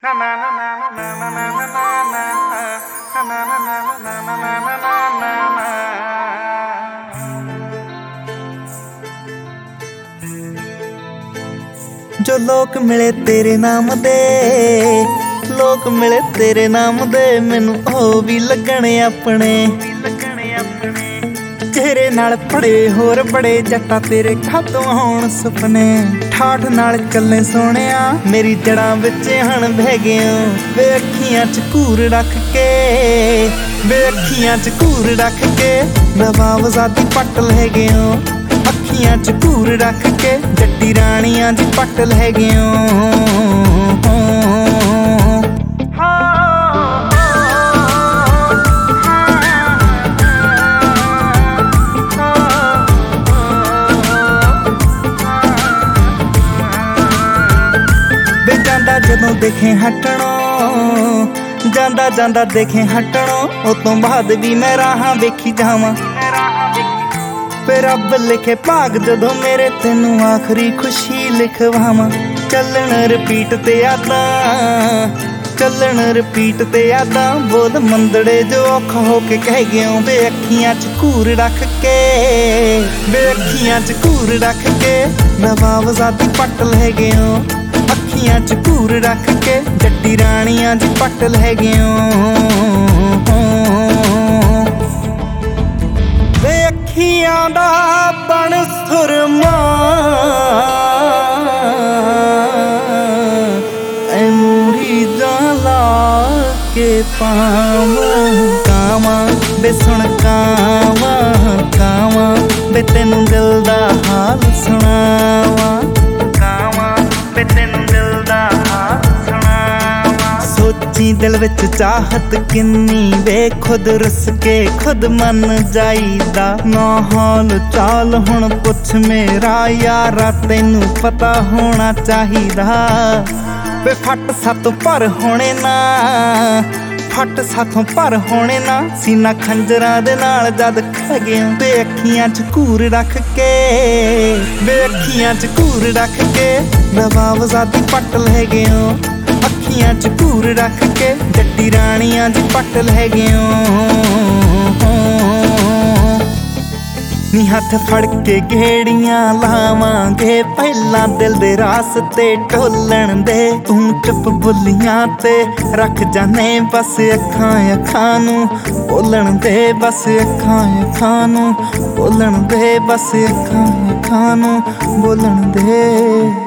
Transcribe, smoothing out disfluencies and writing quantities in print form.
जो लोक मिले तेरे नाम दे, लोक मिले तेरे नाम दे, मैनू ओ भी लगने अपने। तेरे नाल पड़े होर बड़े जट्टा तेरे खातों होण सुपने। ठाठ नाल चले सोहणिया मेरी जड़ां विच हण बह गया। वे अखियां च घूर रख के, वे अखियां च घूर रख के, नवाब ज़ादी पट लै गया। अखियां च घूर रख के जट्टी राणियां दी पट लै गया। जांदा जदों देखे हटणों, जांदा जांदा देखे हटणों, उस तों बाद भी मैं राहां वेखी जावां। फिर रब लिखे भाग जदों मेरे तेनू आखरी खुशी लिखवावां। चलन रिपीट ते यादां, चलन रिपीट ते यादां, बोल मंदड़े जो औखा होके कह गया। वे अखियां च घूर रख के, वे अखियां च घूर रख के, नवाब ज़ादी पट लै गया। अखियां च घूर रख के जट्टी राणियां दी पट लै गया। वे अखियां दा बन सुरमा, मुरीदां ला के पावां। कावां वे सुन कावां, कावां वे तेनू दिल दा हाल सुनावां। सोची दिल विच चाहत किन्नी, वे खुद रुस के खुद मन जाईदा। ना हाल चाल हुण पुछ मेरा यारा, तेनू पता होना चाहिदा। वे फट सातों पर होने ना, फट साथों पर होने ना, सीना खंजरां दे नाल जद खह गया। वे अखियां च घूर रख के, वे अखियां च घूर रख के, नवाब ज़ादी पट लै गया। अखियां च घूर रख के जट्टी राणियां दी पट लै गया। नी हथ फड़ के गेड़ियां लावांगे, पहला दिल दे रास्ते ढोलण दे। तू चुप बुलियां ते रख जाने, बस अखां अखां नू बोलण दे। बस अखां अखां नू बोलण दे, बस अखां अखां नू बोलण दे।